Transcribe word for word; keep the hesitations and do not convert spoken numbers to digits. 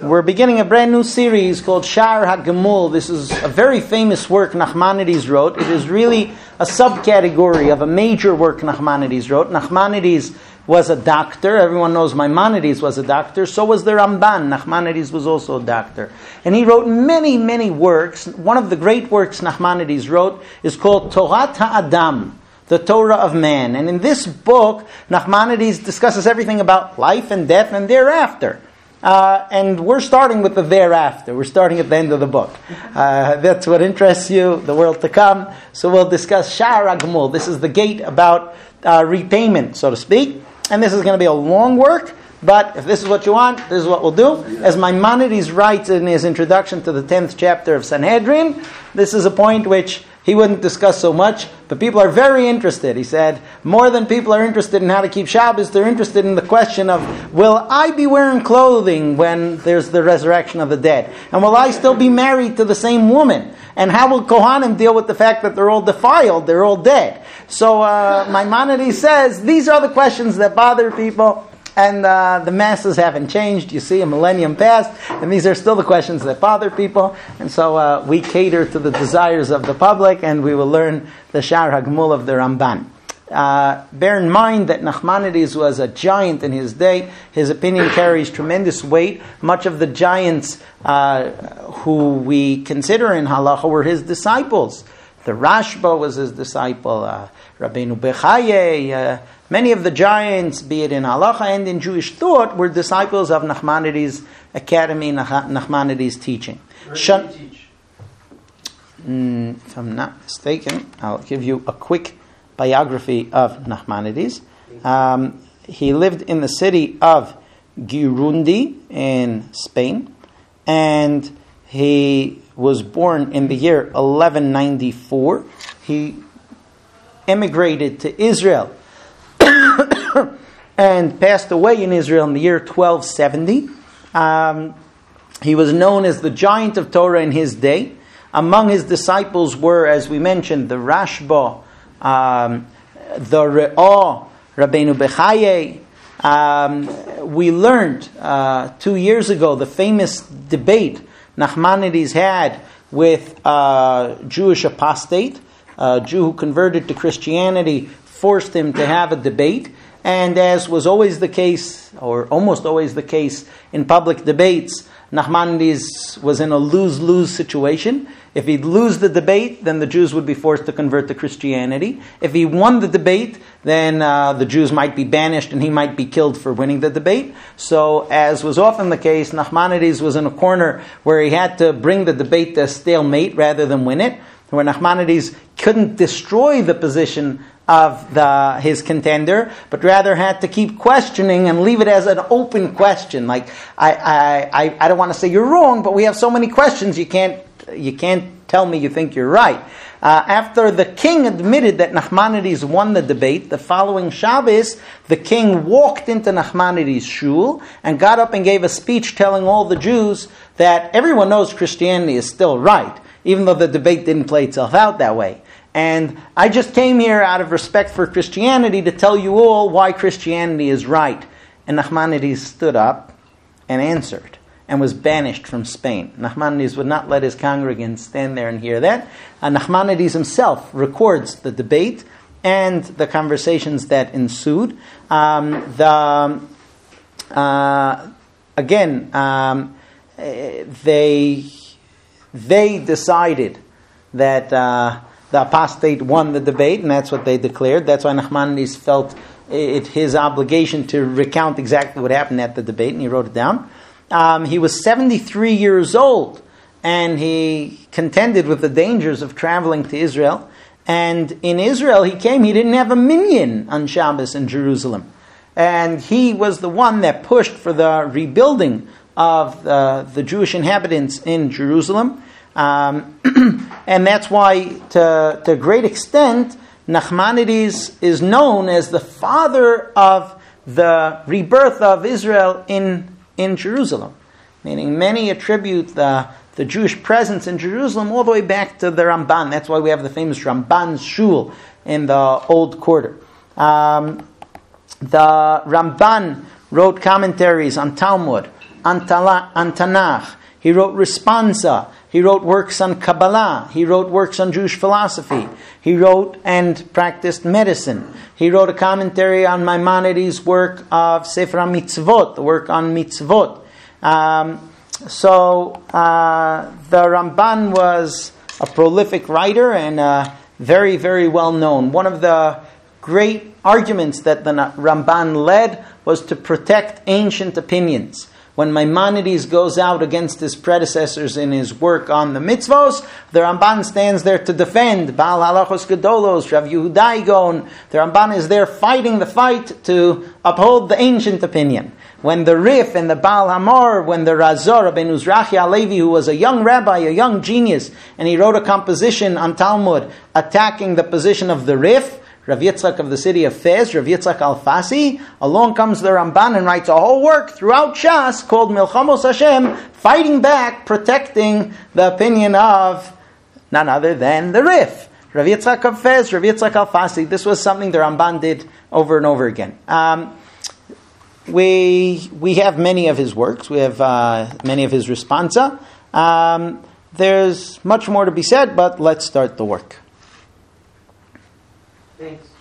We're beginning a brand new series called Sha'ar HaGemul. This is a very famous work Nachmanides wrote. It is really a subcategory of a major work Nachmanides wrote. Nachmanides was a doctor. Everyone knows Maimonides was a doctor. So was the Ramban. Nachmanides was also a doctor. And he wrote many, many works. One of the great works Nachmanides wrote is called Torat HaAdam, the Torah of man. And in this book, Nachmanides discusses everything about life and death and thereafter. Uh, and we're starting with the thereafter. We're starting at the end of the book. Uh, that's what interests you, the world to come. So we'll discuss Sha'ar HaGemul. This is the gate about uh, repayment, so to speak. And this is going to be a long work, but if this is what you want, this is what we'll do. As Maimonides writes in his introduction to the tenth chapter of Sanhedrin, this is a point which he wouldn't discuss so much, but people are very interested. He said, more than people are interested in how to keep Shabbos, they're interested in the question of, will I be wearing clothing when there's the resurrection of the dead? And will I still be married to the same woman? And how will Kohanim deal with the fact that they're all defiled, they're all dead? So uh, Maimonides says, these are the questions that bother people. And uh, the masses haven't changed. You see, a millennium passed, and these are still the questions that bother people. And so uh, we cater to the desires of the public, and we will learn the Sha'ar HaGemul of the Ramban. Uh, bear in mind that Nachmanides was a giant in his day. His opinion carries tremendous weight. Much of the giants uh, who we consider in Halacha were his disciples. The Rashba was his disciple, uh, Rabbeinu Bechaye, uh, many of the giants, be it in Halacha and in Jewish thought, were disciples of Nachmanides' academy, Nachmanides' teaching. Where did he teach? Mm, if I'm not mistaken, I'll give you a quick biography of Nachmanides. Um, he lived in the city of Girundi in Spain, and he was born in the year eleven ninety-four. He emigrated to Israel and passed away in Israel in the year twelve seventy. Um, he was known as the giant of Torah in his day. Among his disciples were, as we mentioned, the Rashba, um, the Re'ah, Rabbeinu Bechaye. Um, we learned uh, two years ago the famous debate Nachmanides had with a Jewish apostate, a Jew who converted to Christianity, forced him to have a debate. And as was always the case, or almost always the case in public debates, Nachmanides was in a lose-lose situation. If he'd lose the debate, then the Jews would be forced to convert to Christianity. If he won the debate, then uh, the Jews might be banished and he might be killed for winning the debate. So, as was often the case, Nachmanides was in a corner where he had to bring the debate to a stalemate rather than win it, where Nachmanides couldn't destroy the position of the, his contender, but rather had to keep questioning and leave it as an open question. Like, I, I, I, I don't want to say you're wrong, but we have so many questions, you can't, you can't tell me you think you're right. Uh, after the king admitted that Nachmanides won the debate, the following Shabbos, the king walked into Nachmanides' shul and got up and gave a speech telling all the Jews that everyone knows Christianity is still right, even though the debate didn't play itself out that way. And I just came here out of respect for Christianity to tell you all why Christianity is right. And Nachmanides stood up and answered and was banished from Spain. Nachmanides would not let his congregants stand there and hear that. And Nachmanides himself records the debate and the conversations that ensued. Um, the uh, again, um, they they decided that Uh, the apostate won the debate, and that's what they declared. That's why Nachmanides felt it his obligation to recount exactly what happened at the debate, and he wrote it down. Um, he was seventy-three years old, and he contended with the dangers of traveling to Israel. And in Israel, he came, he didn't have a minyan on Shabbos in Jerusalem. And he was the one that pushed for the rebuilding of uh, the Jewish inhabitants in Jerusalem. Um, and that's why, to, to a great extent, Nachmanides is known as the father of the rebirth of Israel in, in Jerusalem. Meaning many attribute the, the Jewish presence in Jerusalem all the way back to the Ramban. That's why we have the famous Ramban's Shul in the Old Quarter. Um, the Ramban wrote commentaries on Talmud on Tanakh. He wrote Responsa. He wrote works on Kabbalah. He wrote works on Jewish philosophy. He wrote and practiced medicine. He wrote a commentary on Maimonides' work of Sefer HaMitzvot, the work on mitzvot. Um, so uh, the Ramban was a prolific writer and uh, very, very well known. One of the great arguments that the Ramban led was to protect ancient opinions. When Maimonides goes out against his predecessors in his work on the mitzvos, the Ramban stands there to defend Baal Halachos Gedolos, Rav Yehuda Igon. The Ramban is there fighting the fight to uphold the ancient opinion. When the Rif and the Baal Hamor, when the Razor, Rabbeinu Zrachi Alevi, who was a young rabbi, a young genius, and he wrote a composition on Talmud attacking the position of the Rif, Rav Yitzchak of the city of Fez, Rav Yitzchak Alfasi, along comes the Ramban and writes a whole work throughout Shas called Milchamos Hashem, fighting back, protecting the opinion of none other than the Rif. Rav Yitzchak of Fez, Rav Yitzchak Alfasi. This was something the Ramban did over and over again. Um, we we have many of his works. We have uh, many of his responsa. Um, there's much more to be said, but let's start the work. Thanks.